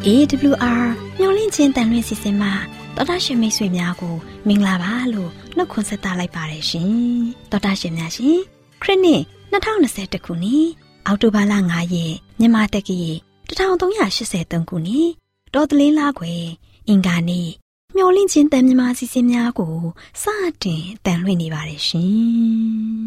AWR မျော်လင့်ခြင်းတန်လွင်စီစဉ်မှာတော်တာရှင်မိတ်ဆွေများကိုမင်္ဂလာပါလို့နှုတ်ခွန်းဆက်သလိုက်ပါတယ်ရှင်တော်တာရှင်များရှင်ခရစ်နှစ်2021ခုနှစ်အောက်တိုဘာလ9ရက်မြန်မာတက္ကီ1383ခုနှစ်တော်သလင်းလားခွေအင်္ဂါနေ့မျော်လင့်ခြင်းတန်မြမာစီစဉ်များကိုစတင်တန်လွင်နေပါတယ်ရှင်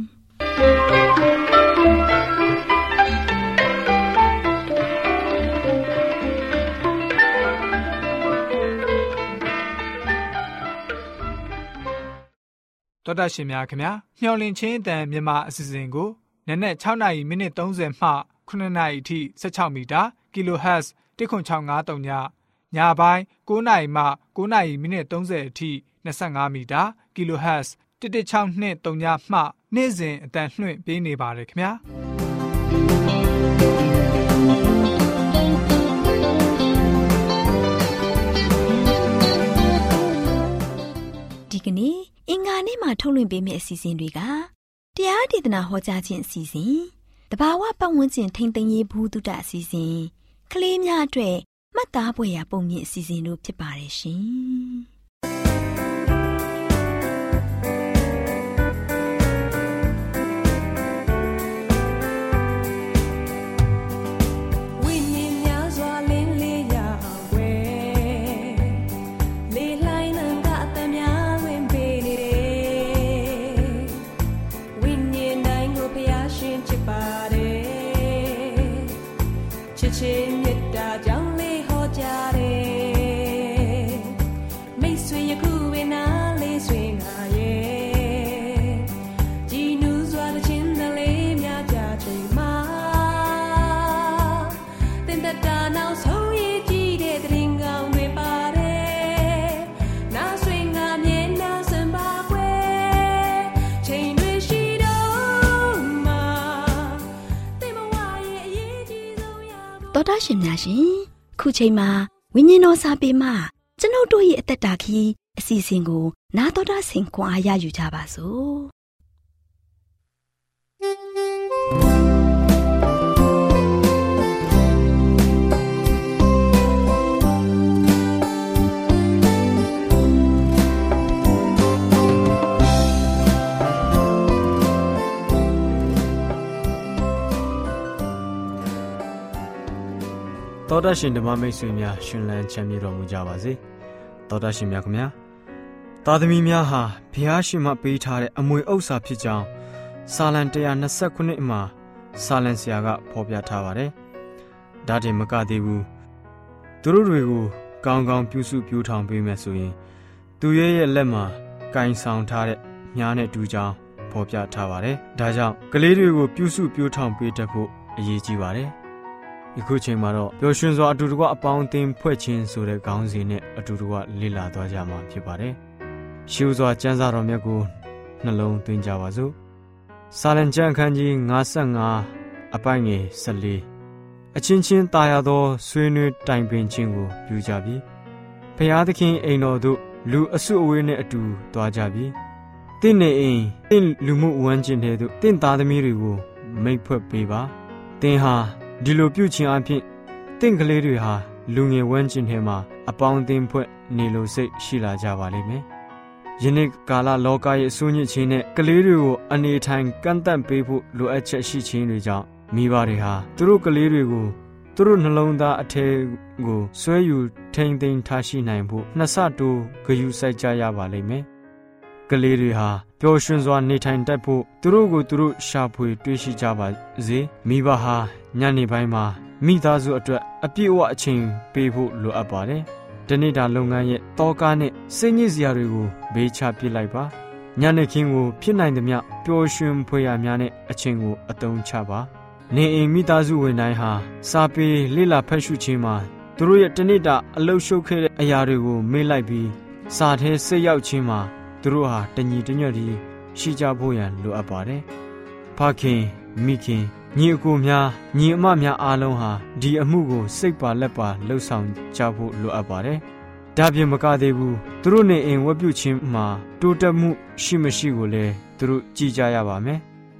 တော်တာရှင်များခင်ဗျာမျော်လင့်ခြင်းအတန်မြန်မာအစီအစဉ်ကိုနက်နက်6နာရီမိနစ်30မှ9နာရီအထိ16မီတာ kHz 10653ညညပိုင်း9နာရီမှ9နာရီမိနစ်30အထိ25မီတာ kHz 11623ညမှနေ့စဉ်အတန်လွှင့်ပေးနေပါတယ်ခင်ဗျာဒီကနေ့အင်္ဂါနေ့မှာထုတ်လွှင့်ပေးမယ့်အစီအစဉ်တွေကတရားဒေသနာဟောကြားခြင်းအစီအစဉ်တဘာဝပတ်ဝန်းကျင်ထိန်းသိမ်းရေးဘူးတုဒအစီအစဉ်ကလေးများအတွက်မှတ်သားဖွယ်ရာပုံမြင့်အစီအစဉ်တို့ဖြစ်ပါတယ်ရှင်တော်တာရှင်များရှင်ခုချိန်မှာဝိညာဉ်တော်စာပေမှာကျွန်ုပ်တို့ရဲ့အသက်တာခီးအစီအစဉ်ကိုနာတော်တာဆင်ခွန်အားရယူကြပါစို့တော်တာရှင်ဓမ္မမိတ်ဆွေများရှင်လန်းချမ်းမြေတော်မူကြပါစေတော်တာရှင်များခင်ဗျာသားသမီးများဟာဘုရားရှင်မှပေးထားတဲ့အမွေဥစ္စာဖြစ်ကြောင်းစာလံ129မှာစာလံဆရာကဖော်ပြထားပါတယ်ဒါတင်မကသေးဘူးသူတို့တွေကိုကောင်းကောင်းပြုစုပြောင်းထောင်ပေးမယ်ဆိုရင်သူရဲ့လက်မှာကင်ဆောင်ထားတဲ့မြားနဲ့တူကြောင်းဖော်ပြထားပါတယ်ဒါကြောင့်ကလေးတွေကိုပြုစုပြောင်းထောင်ပေးတတ်ဖို့အရေးကြီးပါတယ်အခုချိန်မှာတော့ပျော်ရွှင်စွာအတူတကွအပေါင်းအသင်းဖွဲ့ခြင်းဆိုတဲ့ခေါင်းစဉ်နဲ့အတူတကွလေ့လာသွားကြမှာဖြစ်ပါတယ်။ရှေးစွာကျမ်းစာတော်မြတ်ကိုနှလုံးသွင်းကြပါစို့။စာလံကျမ်းခန်းကြီး55အပိုင်းငယ်14အချင်းချင်းတာယာသောဆွေးနွေးတိုင်ပင်ခြင်းကိုပြုကြပြီ။ဖျားသခင်အိမ်တော်သို့လူအစုအဝေးနဲ့အတူသွားကြပြီ။တင့်နေအိမ်တင့်လူမှုဝန်းကျင်တွေသို့တင့်သားသမီးတွေကိုမိတ်ဖွဲ့ပေးပါ။တင်ဟာဒီလိုပြုခြင်းအပြင်တင့်ကလေးတွေဟာလူငယ်ဝန်းကျင်ထဲမှာအပေါင်းအသင်းဖွဲ့နေလို့စိတ်ရှိလာကြပါလိမ့်မယ်။ယနေ့ကာလလောကရဲ့အဆိုးညစ်ခြင်းနဲ့ကလေးတွေကိုအနေထိုင်ကန့်သတ်ပေးဖို့လိုအပ်ချက်ရှိခြင်းတွေကြောင့်မိဘတွေဟာသူတို့ကလေးတွေကိုသူတို့နှလုံးသားအထဲကိုဆွဲယူထိန်သိမ်းထားရှိနိုင်ဖို့နှစ်ဆတိုးဂရုစိုက်ကြရပါလိမ့်မယ်။ကလေးတွေဟာပျော်ရွှင်စွာနေထိုင်တတ်ဖို့သူတို့ကိုသူတို့ရှာဖွေတွေ့ရှိကြပါစေ။မိဘဟာညနေပိုင်းမှာမိသားစုအတွက်အပြည့်အဝအချိန်ပေးဖို့လိုအပ်ပါတယ်။ဒီနေ့တာလုပ်ငန်းရဲ့တောကားနဲ့စိတ်ညစ်စရာတွေကိုဘေးချပစ်လိုက်ပါ။ညနေခင်းကိုဖြစ်နိုင်သမျှပျော်ရွှင်ဖွယ်ရာများနဲ့အချိန်ကိုအသုံးချပါ။နေအိမ်မိသားစုဝင်တိုင်းဟာစာပေလေ့လာဖတ်ရှုခြင်းမှာသူတို့ရဲ့ဒီနေ့တာအလုပ်ရှုပ်ခဲ့တဲ့အရာတွေကိုမေ့လိုက်ပြီးစာထဲစိတ်ရောက်ခြင်းမှာသူတို့ဟာတညီတညွတ်တည်းရှိကြဖို့ရန်လိုအပ်ပါတယ်။ဖခင်မိခင်ညီအကိုများညီအမများအားလုံးဟာဒီအမှုကိုစိတ်ပါလက်ပါလှုပ်ဆောင်ကြဖို့လိုအပ်ပါတယ်။ဒါပြင်မကသေးဘူးသူတို့နေအိမ်ဝတ်ပြုခြင်းမှာတိုးတက်မှုရှိမရှိကိုလည်းသူတို့ကြည့်ကြရပါမယ်။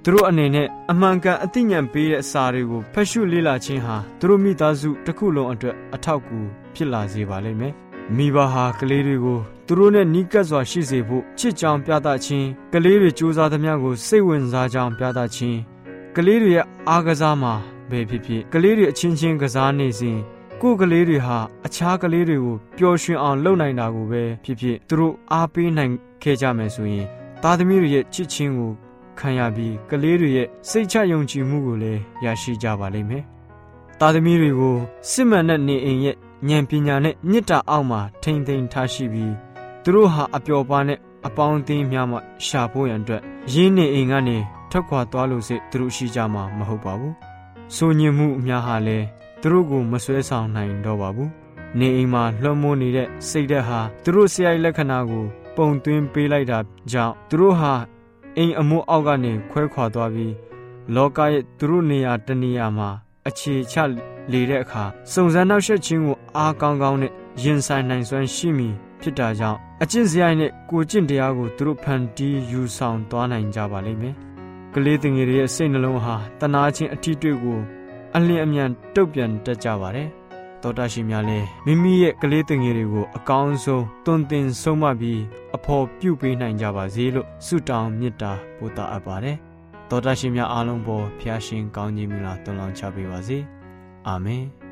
သူတို့အနေနဲ့အမှန်ကန်အသိဉာဏ်ပေးတဲ့အစာတွေကိုဖတ်ရှုလေ့လာခြင်းဟာသူတို့မိသားစုတစ်ခုလုံးအတွက်အထောက်အကူဖြစ်လာစေပါလိမ့်မယ်။မိဘဟာကလေးတွေကိုသူတို့နဲ့နီးကပ်စွာရှိစေဖို့ချစ်ကြောင်ပြသခြင်းကလေးတွေကြိုးစားသမျှကိုစိတ်ဝင်စားကြောင်ပြသခြင်းကလေးတွေရဲ့အားကစားမှာပဲဖြစ်ဖြစ်ကလေးတွေအချင်းချင်းကစားနေစဉ်ကိုယ်ကလေးတွေဟာအခြားကလေးတွေကိုပျော်ရွှင်အောင်လုပ်နိုင်တာကိုပဲဖြစ်ဖြစ်သူတို့အားပေးနိုင်ခဲ့ကြမယ်ဆိုရင်သားသမီးတွေရဲ့ချစ်ချင်းကိုခံရပြီးကလေးတွေရဲ့စိတ်ချယုံကြည်မှုကိုလည်းရရှိကြပါလိမ့်မယ်။သားသမီးတွေကိုစစ်မှန်တဲ့နေအိမ်ရဲ့ဉာဏ်ပညာနဲ့မေတ္တာအောက်မှာထိန်းသိမ်းထားရှိပြီးသူတို့ဟာအပျော်ပါးနဲ့အပေါင်းအသင်းများမှရှာဖို့ရန်အတွက်ရင်းနေအိမ်ကနေထွက်ခွာသွားလို့စိတ်သူတို့ရှိကြမှာမဟုတ်ပါဘူး။ဆိုညင်မှုအများဟာလည်းသူတို့ကိုမဆွဲဆောင်နိုင်တော့ပါဘူး။နေအိမ်မှာလွှမ်းမိုးနေတဲ့စိတ်ဓာတ်ဟာသူတို့ဆရာလက္ခဏာကိုပုံသွင်းပေးလိုက်တာကြောင့်သူတို့ဟာအိမ်အမိုးအောက်ကနေခွဲခွာသွားပြီးလောကရဲ့သူတို့နေရာတနေရာမှာအခြေချလေတဲ့အခါစုံစမ်းနှောက်ယှက်ခြင်းကိုအားကောင်းကောင်းနဲ့ရင်ဆိုင်နိုင်စွမ်းရှိမည်ဖြစ်တာကြောင့်အကျင့်စရိုက်နဲ့ကိုကျင့်တရားကိုသူတို့ဖန်တီးယူဆောင်သွားနိုင်ကြပါလိမ့်မယ်။ကလေးငယ်တွေရဲ့စိတ်နှလုံးဟာတနာခြင်းအထီးတွေ့ကိုအလင်းအမြန်တုတ်ပြန်တတ်ကြပါတယ်။သောတာရှင်များလည်းမိမိရဲ့ကလေးငယ်တွေကိုအကောင်းဆုံးတွင်တင်ဆုံးမပြီးအဖို့ပြုပေးနိုင်ကြပါစေလို့ဆုတောင်းမေတ္တာပို့သအပ်ပါတယ်။သောတာရှင်များအားလုံးပေါ်ဖျားရှင်ကောင်းကြီးမင်္ဂလာသွန်လောင်းချပေးပါစေ။အာမင်။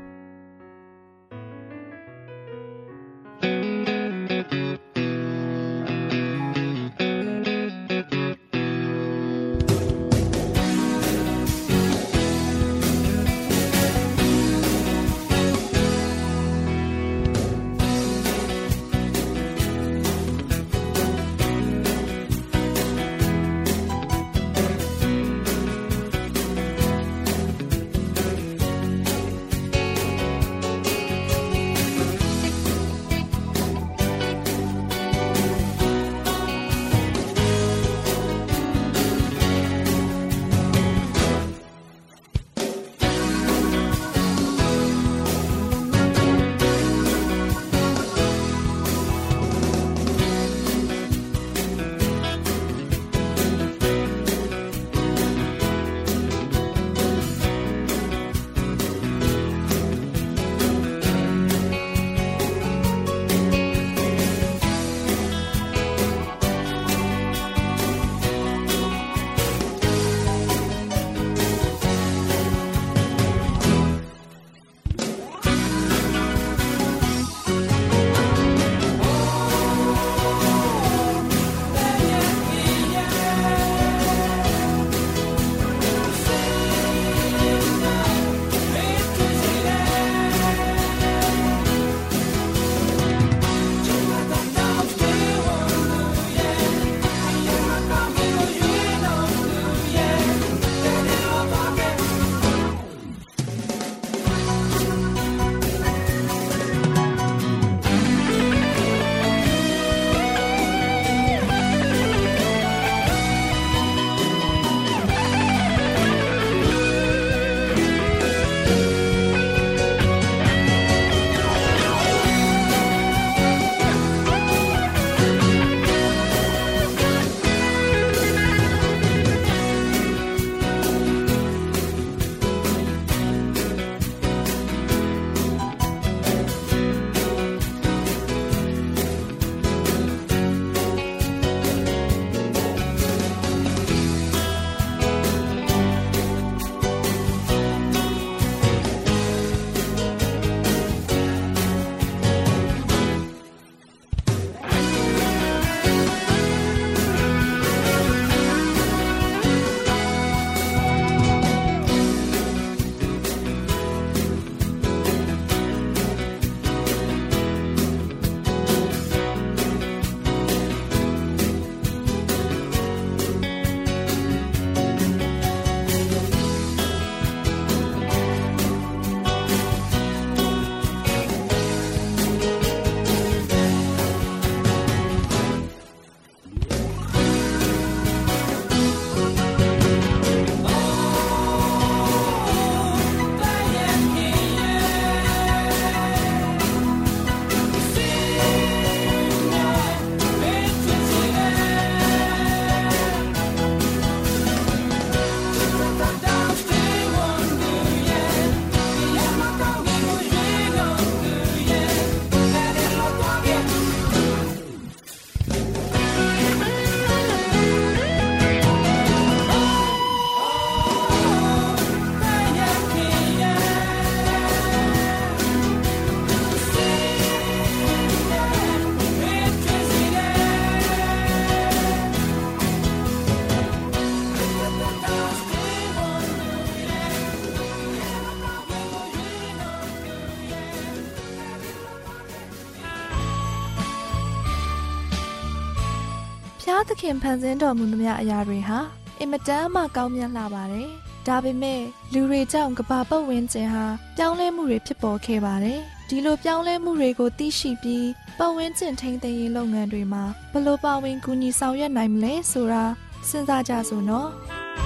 သခင်ဖန်ဆင်းတော်မူသမျှအရာတွေဟာအင်မတန်မှကောင်းမြတ်လာပါတယ်။ဒါပေမဲ့လူတွေကြောင့်ကမ္ဘာပတ်ဝန်းကျင်ဟာပြောင်းလဲမှုတွေဖြစ်ပေါ်ခဲ့ပါတယ်။ဒီလိုပြောင်းလဲမှုတွေကိုသိရှိပြီးပတ်ဝန်းကျင်ထိန်းသိမ်းရေးလုပ်ငန်းတွေမှာဘယ်လိုပါဝင်ကူညီဆောင်ရွက်နိုင်မလဲဆိုတာစဉ်းစားကြစို့နော်။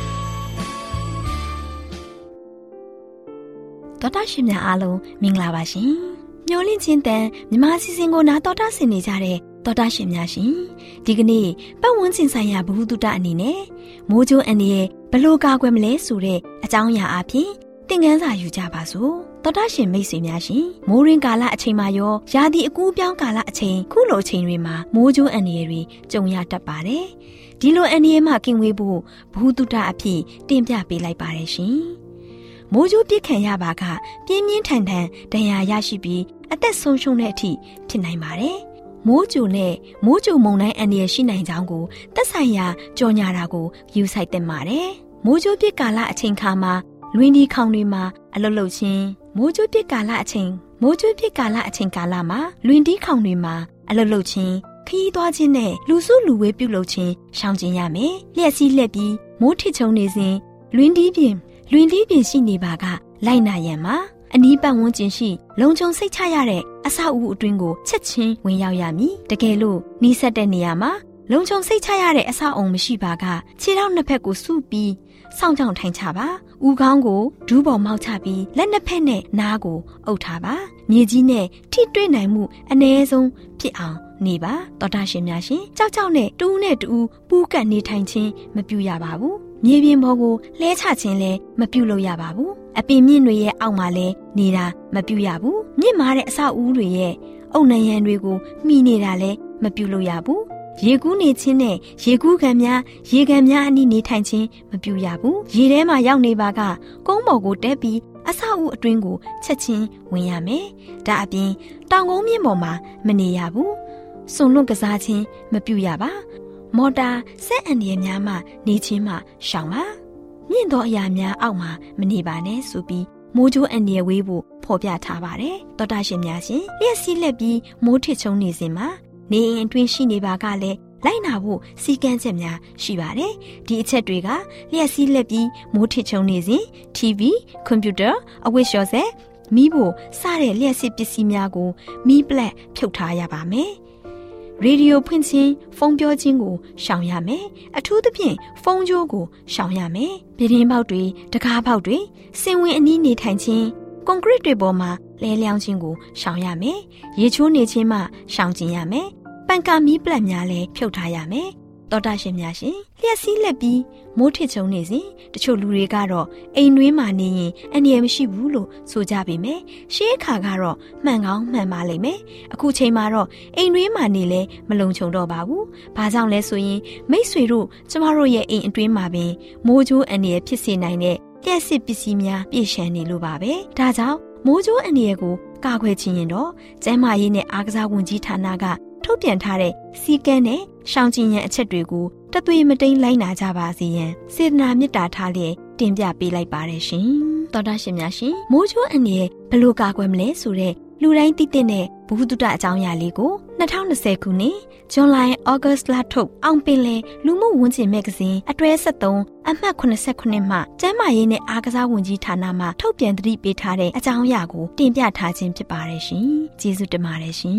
တော်တာရှင်များအားလုံးမင်္ဂလာပါရှင်။မျော်လင့်ခြင်းတန်မြမစီစဉ်ကိုနာတော်တာဆင်နေကြတဲ့တော်တာရှင်များရှင်ဒီကနေ့ပတ်ဝန်းကျင်ဆိုင်ရာဘဝတုတအနေနဲ့မိုးကြိုးအန်ရဲ့ဘလို့ကာကွယ်မလဲဆိုတဲ့အကြောင်းအရာအဖြစ်သင်ခန်းစာယူကြပါစို့တော်တာရှင်မိတ်ဆွေများရှင်မိုးရင်းကာလအချိန်မှာရောရာသီအကူးပြောင်းကာလအချိန်ခုလိုအချိန်တွေမှာမိုးကြိုးအန်တွေကြုံရတတ်ပါတယ်ဒီလိုအန်ရဲ့မှကင်ဝေးဖို့ဘဝတုတအဖြစ်တင်ပြပေးလိုက်ပါတယ်ရှင်မိုးကြိုးပြစ်ခံရပါကပြင်းပြင်းထန်ထန်ဒဏ်ရာရရှိပြီးအသက်ဆုံးရှုံးတဲ့အထိဖြစ်နိုင်ပါတယ်မိုးကြိုနဲ့မိုးကြိုမုန်တိုင်းအန္တရာယ်ရှိနိုင်ကြောင်းကိုသက်ဆိုင်ရာကြော်ညာတာကိုယူဆိုင်သင့်ပါတယ်။မိုးကြိုပြစ်ကာလအချိန်ခါမှာလွင်ဒီခေါင်တွေမှာအလုတ်လုတ်ခြင်းမိုးကြိုပြစ်ကာလအချိန်ကာလမှာလွင်ဒီခေါင်တွေမှာအလုတ်လုတ်ခြင်းခရီးသွားခြင်းနဲ့လူစုလူဝေးပြုလုပ်ခြင်းရှောင်ကျဉ်ရမယ်။လျှက်စီးလက်ပြီးမိုးထစ်ချုံနေစဉ်လွင်ဒီပြင်ရှိနေပါကလိုက်နာရန်မှာအနီးပတ်ဝန်းကျင်ရှိလုံခြုံစိတ်ချရတဲ့အဆောက်အဦအတွင်းကိုချက်ချင်းဝင်ရောက်ရမည်တကယ်လို့နီးစပ်တဲ့နေရာမှာလုံခြုံစိတ်ချရတဲ့အဆောက်အုံမရှိပါကခြေထောက်နှစ်ဖက်ကိုစုပြီးစောင့်ကြောင်ထိုင်ချပါဦးခေါင်းကိုဒူးပေါ်မောက်ချပြီးလက်နှစ်ဖက်နဲ့နားကိုအုပ်ထားပါမြေကြီးနဲ့ထိတွေ့နိုင်မှုအ ਨੇ ဆုံးဖြစ်အောင်နေပါတော်တာရှင်များရှင်ကြောက်နဲ့တူးနဲ့တူးပူးကပ်နေထိုင်ခြင်းမပြုရပါဘူးမြေပြင်ပေါ်ကိုလှဲချခြင်းလည်းမပြုလုပ်ရပါဘူးအပင်မြင့်တွေရဲ့အောက်မှာလည်းနေတာမပြုရဘူးမြင့်မာတဲ့အဆောက်အဦတွေရဲ့အုတ်နံရံတွေကိုမှီနေတာလည်းမပြုလုပ်ရဘူးရေကူးနေခြင်းနဲ့ရေကူးကန်များရေကန်များအနီးနေထိုင်ခြင်းမပြုရဘူးရေထဲမှာရောက်နေပါကကုန်းပေါ်ကိုတက်ပြီးအဆောက်အဦအတွင်းကိုချက်ချင်းဝင်ရမယ်ဒါအပြင်တောင်ကုန်းမြင့်ပေါ်မှာမနေရဘူးစွန်လွတ်ကစားခြင်းမပြုရပါမော်တာစက်အန်ဒီရဲ့များမှနေခြင်းမှရှောင်ပါမြင့်သောအရာများအောက်မှာမနေပါနဲ့ဆိုပြီးမိုးကြိုးအန်ဒီရဲ့ဝေးဖို့ဖော်ပြထားပါတယ်တော်တာရှင်များရှင်လျှက်စီးလက်ပြီးမိုးထစ်ချုံနေစဉ်မှာနေအိမ်အတွင်းရှိနေပါကလည်းလိုက်နာဖို့စီကံချက်များရှိပါတယ်ဒီအချက်တွေကလျှက်စီးလက်ပြီးမိုးထစ်ချုံနေစဉ် TV ကွန်ပျူတာအဝတ်လျှော်စက်မီးဖို့စတဲ့လျှက်စစ်ပစ္စည်းများကိုမီးပလက်ဖြုတ်ထားရပါမယ်ရေဒီယိုဖွင့်ခြင်းဖုန်းပြောခြင်းကိုရှောင်ရမယ်အထူးသဖြင့်ဖုန်းကြိုးကိုရှောင်ရမယ်ပြတင်းပေါက်တွေတကားပေါက်တွေစင်ဝင်အနီးနေထိုင်ခြင်းကွန်ကရစ်တွေပေါ်မှာလဲလျောင်းခြင်းကိုရှောင်ရမယ်ရေချိုးနေခြင်းမှရှောင်ကျင်ရမယ်ပန်ကာမီးပလက်များလည်းဖြုတ်ထားရမယ်တော်တာရှင်များရှင်လျှက်စီးလက်ပြီးမိုးထစ်ချုံနေစဉ်တချို့လူတွေကတော့အိမ်တွင်းမှာနေရင်အန္တရာယ်မရှိဘူးလို့ဆိုကြပေမယ့်ရှေးအခါကတော့မှန်ကောင်းမှန်ပါလိမ့်မယ်အခုချိန်မှာတော့အိမ်တွင်းမှာနေလဲမလုံခြုံတော့ပါဘူးဘာကြောင့်လဲဆိုရင်မိတ်ဆွေတို့ကျမတို့ရဲ့အိမ်အတွင်းမှာပင်မိုးကြိုးအန္တရာယ်ဖြစ်စေနိုင်တဲ့လျှက်စစ်ပစ္စည်းများပြည့်ရှံနေလို့ပါပဲဒါကြောင့်မိုးကြိုးအန္တရာယ်ကိုကာကွယ်ခြင်းရင်တော့ကျန်းမာရေးနဲ့အားကစားဝန်ကြီးဌာနကထုတ်ပြန်ထားတဲ့စီကံနဲ့ရှောင်ကျဉ်ရန်အချက်တွေကိုတသွေမတိန်လိုက်နာကြပါစေရန်စေတနာမေတ္တာထားလျက်တင်ပြပေးလိုက်ပါတယ်ရှင်တော်တာရှင်များရှင်မိုးကြိုးအန်ရဲ့ဘလို့ကာကွယ်မလဲဆိုတဲ့လူတိုင်းသိတဲ့ဘုဟုတုတအကြောင်းအရာလေးကို2020ခုနှစ်ဇွန်လနဲ့ဩဂတ်စ်လထုတ်အောင်ပင်လယ်လူမှုဝန်ကျင်မဂ္ဂဇင်းအတွဲ73အမှတ်89မှကျန်းမာရေးနဲ့အားကစားဝန်ကြီးဌာနမှထုတ်ပြန်သတိပေးထားတဲ့အကြောင်းအရာကိုတင်ပြထားခြင်းဖြစ်ပါတယ်ရှင်ကျေးဇူးတင်ပါတယ်ရှင်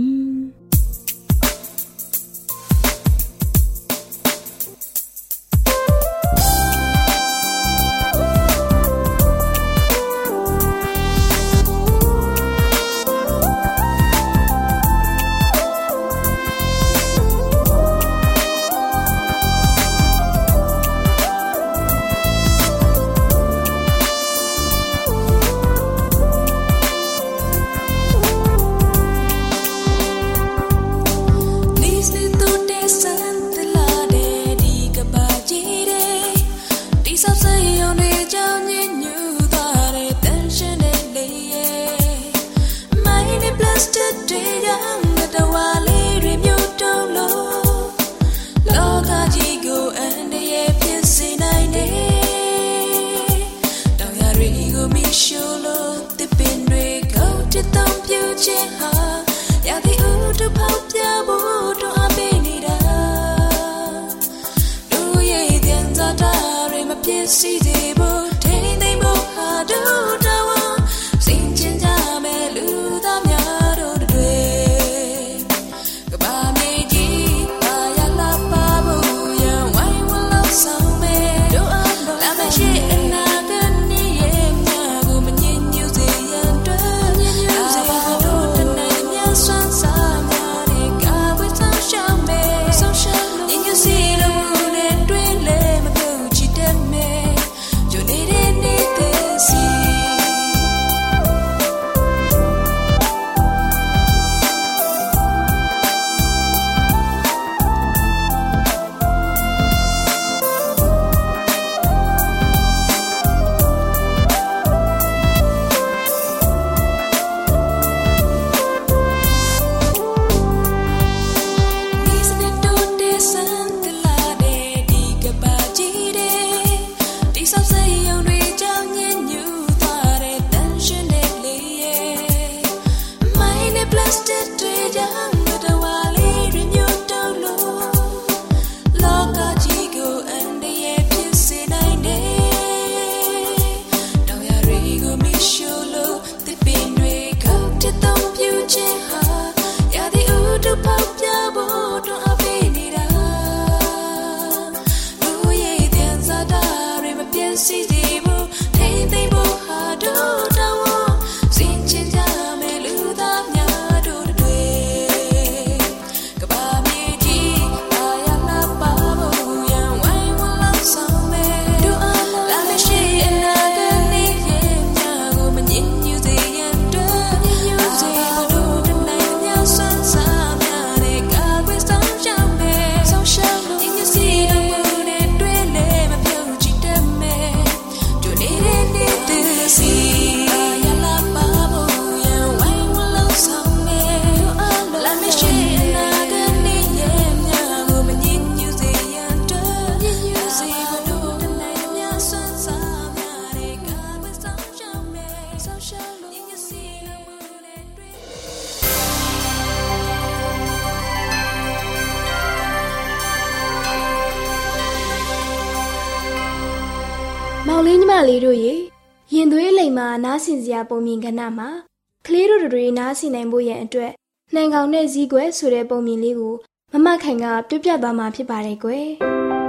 မောင်လေးညီမလေးတို့ရေရင်သွေးလိမ်မှာနားဆင်စရာပုံမြင်ကဏ္ဍမှာကလေးတို့တွေနားဆင်နိုင်ဖို့ရန်အတွက်နှံကောင်နဲ့ဇီးကွယ်ဆိုတဲ့ပုံမြင်လေးကိုမမခိုင်ကပြပြသွားမှာဖြစ်ပါတယ်ကွယ်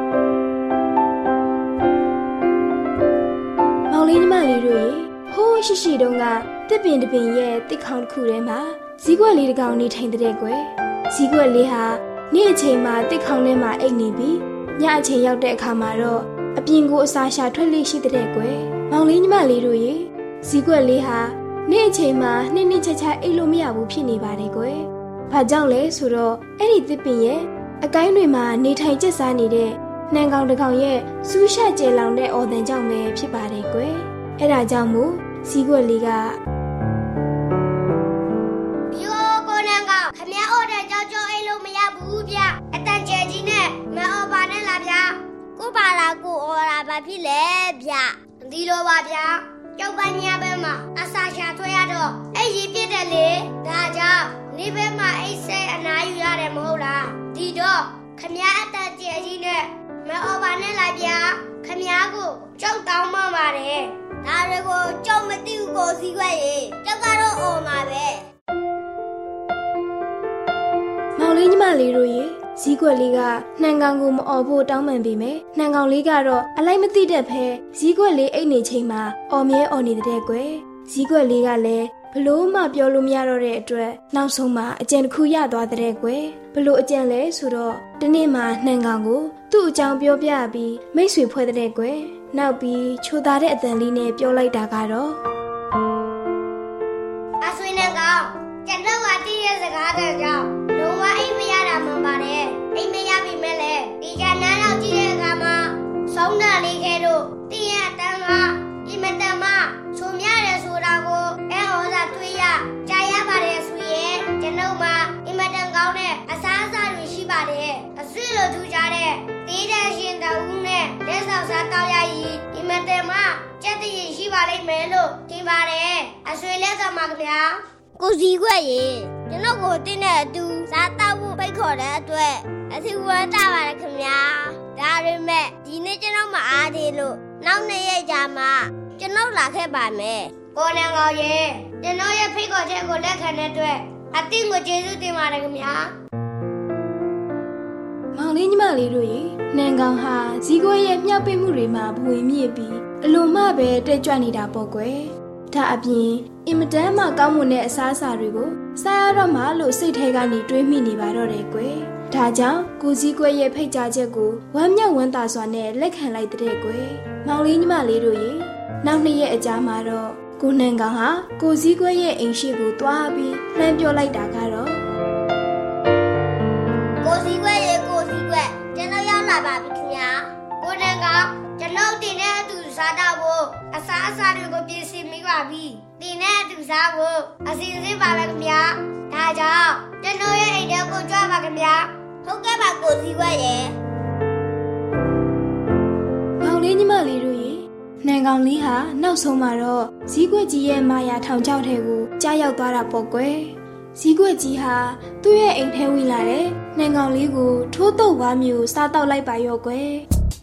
မောင်လေးညီမလေးတို့ရေဟိုးရှိတုန်းကတစ်ပင်တစ်ပင်ရဲ့တစ်ခေါင်တစ်ခုထဲမှာဇီးကွယ်လေးတစ်ကောင်နေထိုင်တဲ့ကွယ်ဇီးကွယ်လေးဟာနေ့အချိန်မှာတစ်ခေါင်ထဲမှာအိပ်နေပြီးညအချိန်ရောက်တဲ့အခါမှာတော့အပြင်ကိုအစာရှာထွက်လေးရှိတဲ့ကွယ်မောင်လေးညီမလေးတို့ရေဇီးကွက်လေးဟာနေ့အချိန်မှာနှစ်ချက်အိတ်လို့မရဘူးဖြစ်နေပါတယ်ကွယ်ဘာကြောင့်လဲဆိုတော့အဲ့ဒီတစ်ပင်ရဲ့အကိုင်းတွေမှာနေထိုင်ကျက်စားနေတဲ့နှံကောင်တစ်ကောင်ရဲ့စူးရှက်ကျဲလောင်တဲ့အော်တန်ကြောင့်ပဲဖြစ်ပါတယ်ကွယ်အဲ့ဒါကြောင့်မို့ဇီးကွက်လေးကကိုနှံကောင်ခမရအော်တဲ့ကြောက်အိတ်လို့မရဘူးဗျအတန်ကျဲကြီးနဲ့မအော်ပါနဲ့လားဗျကိုပါလာကိုအော်လာပါဖြစ်လေဗျဒီလိုပါဗျကျောက်ပန်းညဘက်မှာအစာရှာထွက်ရတော့အဲ့ရီပြစ်တယ်လေဒါကြောင့်နေဘက်မှာအိတ်ဆဲအနားယူရတယ်မဟုတ်လားဒီတော့ခမရအတန်ကျဲကြီးနဲ့မအော်ပါနဲ့လားဗျခမရကိုကြောက်တောင်းမှပါတယ်ဒါတွေကိုကြောက်မသိဘူးကိုစီးခွက်ရေကြောက်ကတော့အော်မှာပဲမောင်လေးညီမလေးတို့ရေဇီးကွက်လေးကနှံကောင်ကိုမအော်ဖို့တောင်းပန်ပေမဲ့နှံကောင်လေးကတော့အလိုက်မသိတတ်ဖဲဇီးကွက်လေးအိတ်နေချိန်မှာအော်မြဲအော်နေတဲ့ကွယ်ဇီးကွက်လေးကလည်းဘလို့မှပြောလို့မရတော့တဲ့အတွက်နောက်ဆုံးမှာအကြံတစ်ခုရသွားတဲ့ကွယ်ဘလို့အကြံလဲဆိုတော့ဒီနေ့မှနှံကောင်ကိုသူ့အကြောင်းပြောပြပြီးမိတ်ဆွေဖွဲ့တဲ့ကွယ်နောက်ပြီးချိုသားတဲ့အတန်လေးနဲ့ပြောလိုက်တာကတော့အဆွေနှံကောင်ကျန်တော့ကတည့်ရဲ့စကားတဲ့ကြောင့်လုံးဝအိမ်မရတာမှန်ပါတယ်အိမ်မရပြီမဲ့လေဒီကနန်းတော့ကြည့်တဲ့အခါမှာဆုံးတာလေးခဲတို့တည့်ရဲ့အတန်းကဒီမတမဆုံရတယ်ဆိုတာကိုအဲဩဇာတွေ့ရကြားရပါတယ်ဆိုရင်ကျွန်ုပ်မှာအင်မတန်ကောင်းတဲ့အစားအစာတွေရှိပါတယ်အဆွေလိုထူကြတဲ့တေးတဲ့ရှင်တအုပ်နဲ့လက်ဆောင်စားတောက်ရည်အင်မတန်မှကြက်တည်ရှိပါလိမ့်မယ်လို့ထင်ပါတယ်အဆွေလက်ဆောင်ပါခင်ဗျာကိုစီခွက်ရေကျွန်တော်ကိုတင်းတဲ့အတူစားတောက်ဖို့ဖိတ်ခေါ်တဲ့အတွက်အထူးဝမ်းသာပါတယ်ခင်ဗျာဒါပေမဲ့ဒီနေ့ကျွန်တော်မအားသေးလို့နောက်2ရက်ကြာမှကျွန်တော်လာခဲ့ပါမယ်ကိုနန်းကောင်းရေကျွန်တော်ရဲ့ဖိတ်ခေါ်ချက်ကိုလက်ခံတဲ့အတွက်အသင်းကိုကျေးဇူးတင်ပါတယ်ခင်ဗျာမောင်လေးညီမလေးတို့ရေနန်းကောင်းဟာဇီးကွဲရဲ့မြှောက်ပိတ်မှုတွေမှာဘဝင်မြင့်ပြီးအလိုမှပဲတက်ကြွနေတာပေါ့ကွယ်ဒါအပြင်အင်မတန်မှကောင်းမွန်တဲ့အစားအစာတွေကိုစားရတော့မှလို့စိတ်ထဲကနေတွေးမိနေပါတော့တယ်ကွယ်ဒါကြောင့်ကိုဇီးကွဲရဲ့ဖိတ်ကြားချက်ကိုဝမ်းမြောက်ဝမ်းသာစွာနဲ့လက်ခံလိုက်တဲ့ကွယ်မောင်လေးညီမလေးတို့ရေနောက်2ရက်အကြာမှာတော့ကိုနန်းကောင်ဟာကိုဇီးကွဲရဲ့အိမ်ရှိကိုတွားပြီးလှမ်းပြောလိုက်တာကတော့ကိုဇီးကွဲရေကိုဇီးကွဲကျွန်တော်ရောက်လာပါပြီခင်ဗျာကိုနန်းကောင်ကျွန်တော်တင်တဲ့အတူစားတော့ဖို့အစားအစာတွေကိုပြင်ဆင်မိပါပြီတင်တဲ့အတူစားဖို့အစီအစဉ်ပါပဲခင်ဗျာဒါကြောင့်ကျွန်တော်ရဲ့အိမ်ထဲကိုကြွပါခင်ဗျာဟုတ်ကဲ့ပါကိုဇီးကွဲရေမောင်လေးညီမလေးတို့ရေနန်းကောင်လေးဟာနောက်ဆုံးမှာတော့ဇီးကွက်ကြီးရဲ့မာယာထောင်ချောက်ထဲကိုကြားရောက်သွားတာပေါ့ကွယ်ဇီးကွက်ကြီးဟာသူ့ရဲ့အိမ်ထဲဝင်လာတဲ့နန်းကောင်လေးကိုထိုးတုပ်ဝါမျိုးစားတော့လိုက်ပါရော့ကွယ်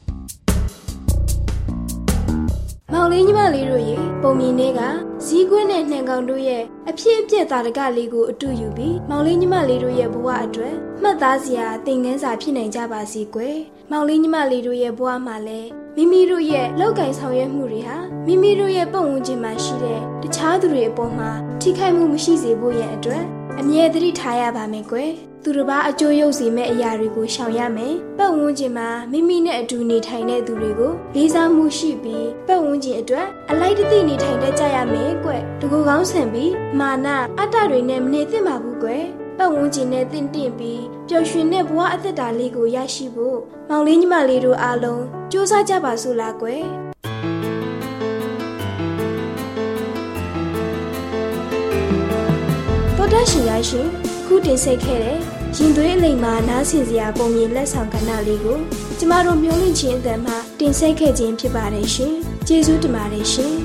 မောင်လေးညီမလေးတို့ရေပုံမြင်တွေကဇီးကွက်နဲ့နန်းကောင်တို့ရဲ့အဖြစ်အပျက်သာတကလေးကိုအတူယူပြီးမောင်လေးညီမလေးတို့ရဲ့ဘဝအတွက်မှတ်သားစရာသင်ခန်းစာဖြစ်နိုင်ကြပါစေကွယ်မောင်လေးညီမလေးတို့ရဲ့ဘဝမှာလည်းမိမိတို့ရဲ့လောက်ကိုင်ဆောင်ရွက်မှုတွေဟာမိမိတို့ရဲ့ပတ်ဝန်းကျင်မှာရှိတဲ့တခြားသူတွေအပေါ်မှာထိခိုက်မှုမရှိစေဖို့ရန်အတွက်အမြဲတမ်းထားရပါမယ်ကွယ်သူတစ်ပါးအကျိုးရုပ်စေမဲ့အရာတွေကိုရှောင်ရမယ်ပတ်ဝန်းကျင်မှာမိမိနဲ့အတူနေထိုင်တဲ့သူတွေကိုလေးစားမှုရှိပြီးပတ်ဝန်းကျင်အတွက်အလိုက်တသိနေထိုင်တတ်ကြရမယ်ကွတကူကောင်းဆန်ပြီးမာနအတ္တတွေနဲ့မနေသင့်ပါဘူးကွယ်ပတ်ဝန်းကျင်နဲ့တင့်တင့်ပြီးပျော်ရွှင်တဲ့ဘဝအသက်တာလေးကိုရရှိဖို့မောင်လေးညီမလေးတို့အားလုံးကြိုးစားကြပါစို့လားကွယ်တော်တရှင်ရရှင်ခုတင်ဆက်ခဲ့တဲ့ရင်သွေးအလိမ်မှာနားဆင်စရာပုံမြင်လက်ဆောင်ကဏ္ဍလေးကိုကျမတို့မျိုးလင့်ချင်းအတန်မှတင်ဆက်ခဲ့ခြင်းဖြစ်ပါတယ်ရှင်ကျေးဇူးတင်ပါတယ်ရှင်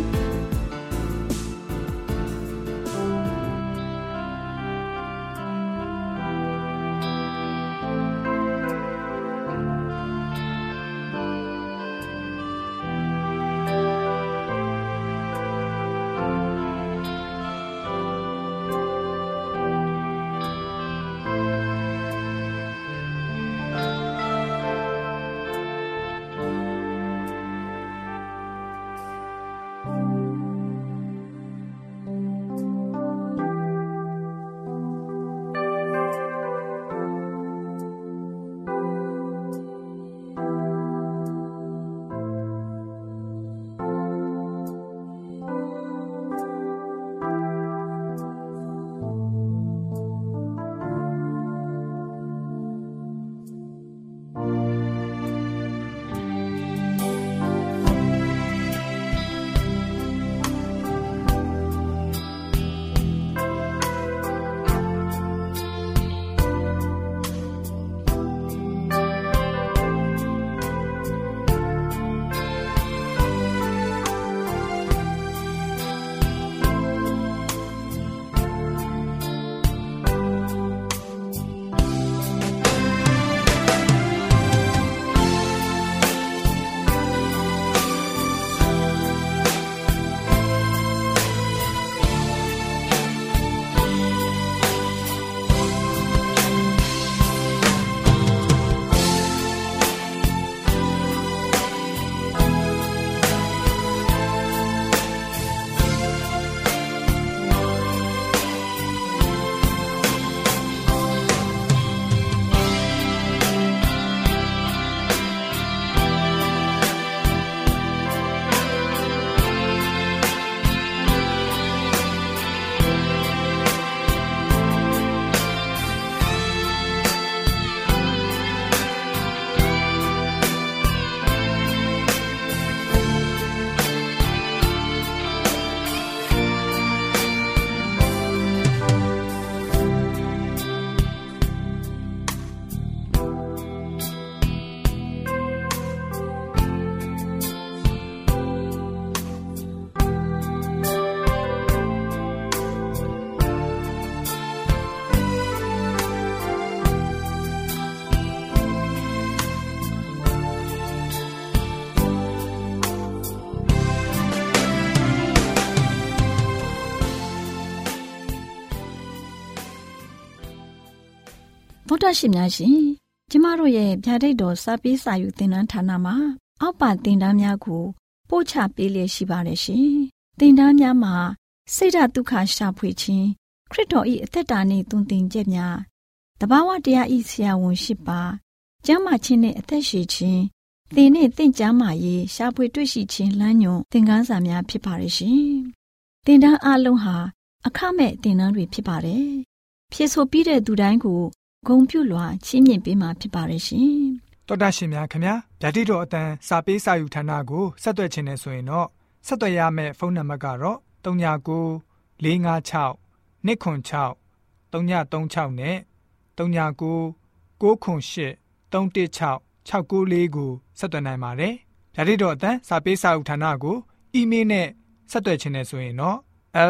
တော်တာရှင်များရှင်ကျမတို့ရဲ့ဗျာဒိတ်တော်စာပေးစာယူသင်တန်းဌာနမှာအောက်ပါသင်တန်းများကိုပို့ချပေးလျက်ရှိပါတယ်ရှင်သင်တန်းများမှာစိတ်ဓာတ်ဒုက္ခရှာဖွေခြင်းခရစ်တော်၏အသက်တာနှင့်တုန်သင်ချက်များတဘာဝတရား၏ဆရာဝန်ရှိပါကျမ်းမာခြင်းနှင့်အသက်ရှည်ခြင်းသင်နှင့်သင်ကျမ်းမာရေးရှာဖွေတွေ့ရှိခြင်းလမ်းညွန်သင်ခန်းစာများဖြစ်ပါရဲ့ရှင်သင်တန်းအလုံးဟာအခမဲ့သင်တန်းတွေဖြစ်ပါတယ်ဖြစ်ဆိုပြီးတဲ့သူတိုင်းကိုဂုဏ်ပြုလွှာချီးမြှင့်ပေးမှာဖြစ်ပါရဲ့ရှင်တော်တာရှင်များခင်ဗျာဗျာဒိတ်တော်အတန်းစာပေးစာယူဌာနကိုဆက်သွယ်ခြင်းနဲ့ဆိုရင်တော့ဆက်သွယ်ရမယ့်ဖုန်းနံပါတ်ကတော့39 656 296 336နဲ့39 98 316 694ကိုဆက်သွင်းနိုင်ပါတယ်။ဗျာဒိတ်တော်အတန်းစာပေးစာဥထာဏာကိုအီးမေးလ်နဲ့ဆက်သွယ်ခြင်းနဲ့ဆိုရင်တော့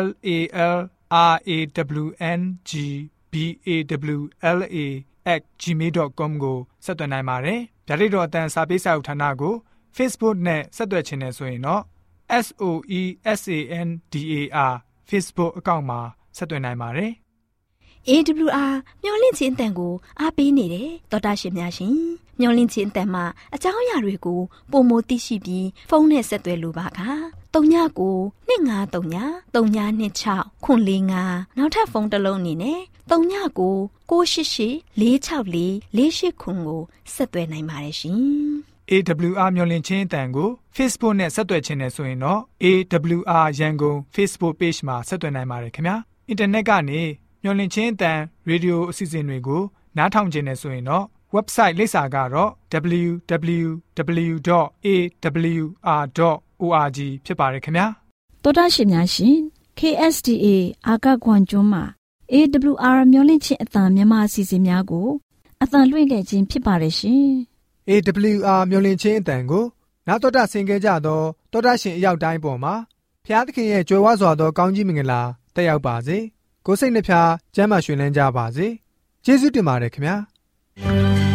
LALRAWNGBAWLA@gmail.com ကိုဆက်သွင်းနိုင်ပါတယ်။ဗျာဒိတ်တော်အတန်းစာပေးစာဥထာဏာကို Facebook နဲ့ဆက်သွယ်ခြင်းနဲ့ဆိုရင်တော့ SOESANDAR Facebook အကောင့်မှာဆက်သွင်းနိုင်ပါတယ်။ AWR မျော်လင့်ခြင်းအတန်ကိုအားပေးနေတယ်တော်တာရှင်များရှင်မျော်လင့်ခြင်းအတန်မှာအကြောင်းအရာတွေကိုပုံမသိရှိပြီးဖုန်းနဲ့ဆက်သွယ်လိုပါက39 253 326 445နောက်ထပ်ဖုန်းတစ်လုံးအနေနဲ့39 688 464 489ကိုဆက်သွယ်နိုင်ပါတယ်ရှင် AWR မျော်လင့်ခြင်းအတန်ကို Facebook နဲ့ဆက်သွယ်ခြင်းနဲ့ဆိုရင်တော့ AWR ရန်ကုန် Facebook Page မှာဆက်သွယ်နိုင်ပါတယ်ခင်ဗျာအင်တာနက်ကနေမျော်လင့်ခြင်းအတန်ရေဒီယိုအစီအစဉ်တွေကိုနားထောင်ခြင်းနဲ့ဆိုရင်တော့ website လိပ်စာကတော့ www.awr.org ဖြစ်ပါတယ်ခင်ဗျာတော်တာရှင်များရှင် KSTA အာကခွန်ကျွန်းမှာ AWR မျော်လင့်ခြင်းအတန်မြန်မာအစီအစဉ်များကိုအတန်လွှင့်ခဲ့ခြင်းဖြစ်ပါတယ်ရှင် AWR မျော်လင့်ခြင်းအတန်ကိုနားတော်တာဆင် ခဲ့ကြတော့တော်တာရှင်အရောက်တိုင်းပေါ်မှာဖျားသခင်ရဲ့ကြွယ်ဝစွာသောကောင်းကြီးမင်္ဂလာတက်ရောက်ပါစေကိုယ်စိတ်နှဖျားကျမ်းမာရွှင်လန်းကြပါစေကျေးဇူးတင်ပါတယ်ခင်ဗျာ